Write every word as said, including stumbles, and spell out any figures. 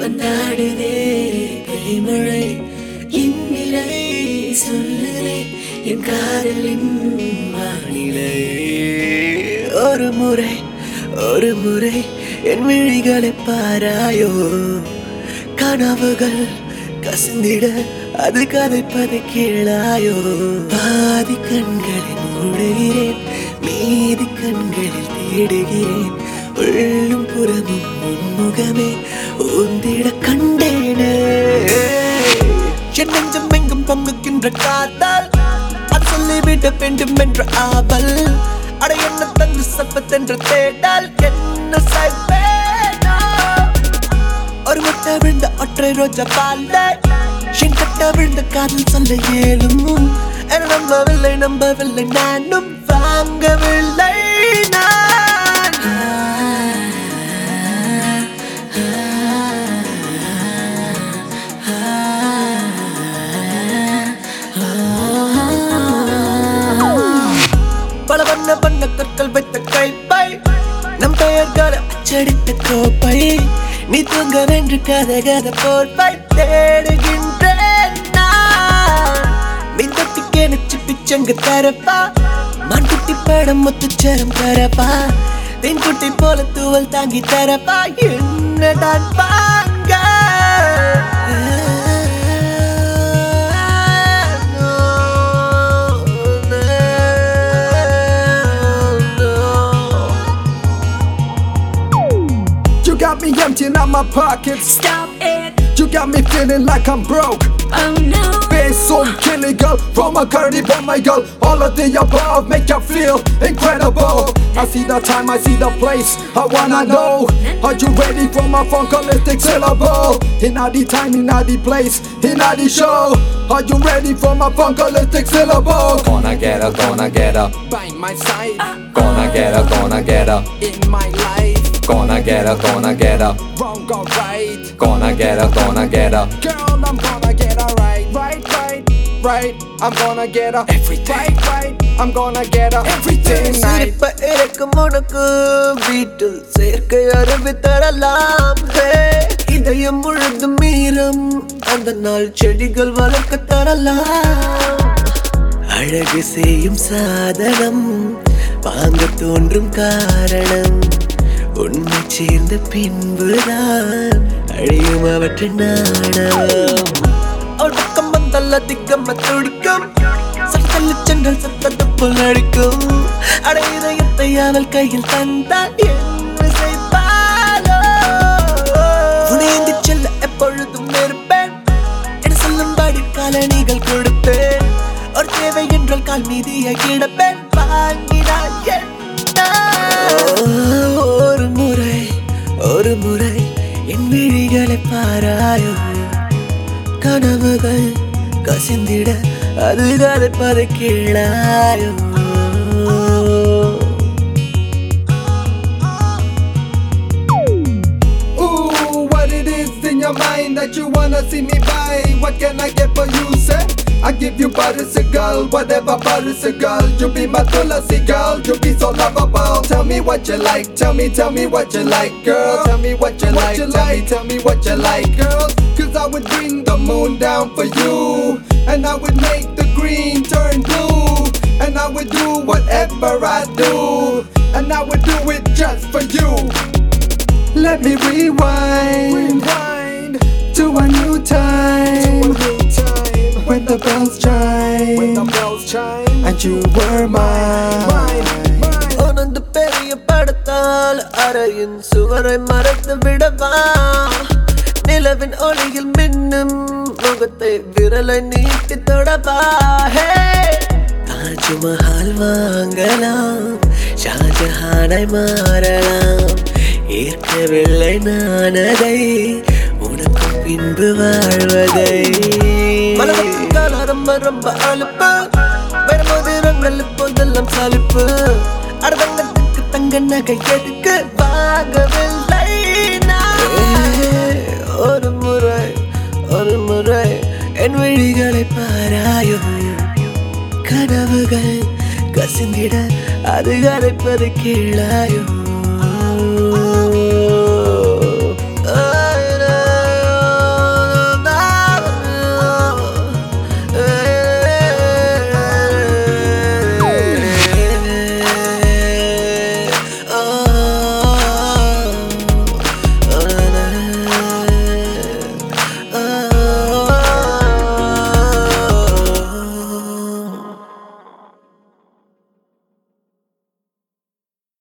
வந்தாடுதே கைமழை இந்நிலை சொல்லுதே என் காதலின் வானிலை. ஒரு முறை ஒரு முறை என் விழிகளை பாராயோ, கனவுகள் கசிந்திட அது கதைப்பதை கேளாயோ. பாதி கண்களை மூடுகிறேன், மீதி கண்களில் தேடுகிறேன். உள்ளும் புறமும் முன்முகமே ஊந்திட கண்டேனே. என் நெஞ்சம் எங்கும் பொங்குகின்ற காத்தால் அது சொல்லிவிட வேண்டும் என்ற ஆவல். அட என்ன தந்து சப்பத்தென்ற தேடால் என்ன செய்வேனோ. ஒரு முட்டை விழுந்த ஒற்றை ரோஜா பால்ல என் கட்ட விழுந்த காதல் சொல்ல ஏழும். என நம்பவில்லை நம்பவில்லை நானும் வாங்கவில்லை நான். பல வண்ண வண்ண கற்கள் வைத்த கைப்பை, நம் பெயர்களை அச்சடித்த கோப்பை. நீ தூங்க வென்று கதை கதை போர்ப்பை தேடுகின்றேன் நான். மீன் தொட்டிக்கேன சிப்பிச்சங்கு தரப்பா, மான் குட்டி படம் முத்துச்சரம் தரப்பா. தேன் குட்டி போல தூவல் தாங்கி தரப்பா. என்னதான் வாங்க got me emptying out my pockets. Stop it. You got me feeling like I'm broke. Oh no. Face so killing girl, from a curly bomb my girl. All of the above make you feel incredible. I see the time, I see the place. I wanna know, are you ready for my funkalistic syllable? In the time, in the place, in the show. Are you ready for my funkalistic syllable? Gonna get her, gonna get her By my side, Gonna get her, gonna get her in my life. Gonna get her, gonna get her Wrong or right, Gonna get her, gonna get her girl, I'm gonna get her right. Right, right, right, I'm gonna get her Everything. Right, right, I'm gonna get her everything night. சிரிப்ப இருக்கும் உனக்கு வீட்டில் சேர்க்கை அறிவி தரலாம். இதயம் முழுதும் மீறும் அந்த நாள் செடிகள் வளர்க்க தரலாம். அழகு செய்யும் சாதனம் வாங்க தோன்றும் காரணம் உன்னை சேர்ந்த பின்புதான் அழியும் அவற்றின் நாணம். அவள் பக்கம் வந்தால் அதிகமா துடிக்கும், சத்தல்ல சென்றால் சத்தத்தை போல் அடிக்கும். அட இதயத்தை அவள் கையில் தந்தால் என்ன செய்வாளோ. உனேந்தி செல்ல எப்பொழுதும் இருப்பேன், என சொல்லும்படி காலணிகள் கொடுப்பேன். ஒரு தேவை என்றால் கால் மீதியை கிடப்பேன், வாங்கினாள் என்ன. ஒரு முறை ஒரு முறை என் விழிகளை பாராயோ, கனவுகள் கசிந்திட அது கதைப்பதை கேளாயோ. Ooh, what it is in your mind that you wanna see me buy? What can I get for you, say? I give you Parisi girl, whatever Parisi girl. You be my Tulasi girl, you be so lovable. Tell me what you like, tell me, tell me what you like, girl. Tell me what you like, tell me, tell me what you like, girl. Cause I would bring the moon down for you, and I would make the green turn blue, and I would do whatever I do, and I would do it just for you. Let me rewind, rewind to a new time, to a new time. When the bells chime, when the bells chime, and you were mine, mine, mine. உனது பெரிய படத்தால் அறையின் சுவரை மறைத்து விடவா. நிலவின் ஒளியில் மின்னும் முகத்தை விரலை நீட்டி தொடவா. தாஜ்மஹால் வாங்கலாம், ஷாஜஹானை மாறலாம். ஏற்கவில்லை நான் அதை, உனக்கு பின்பு வாழ்வதை. மலர்ச்சிக்கால ரொம்ப ரொம்ப அலுப்பு, வரும்போது ரங்கள் இப்போதெல்லாம் சலிப்பு. அடதங்கத்துக்கு தங்க நகை எதுக்கு வாங்கவில்லை நான். ஒரு முறை ஒரு முறை என் விழிகளை பாராயோ, கனவுகள் கசிந்திட அது கதைப்பது கேளாயோ.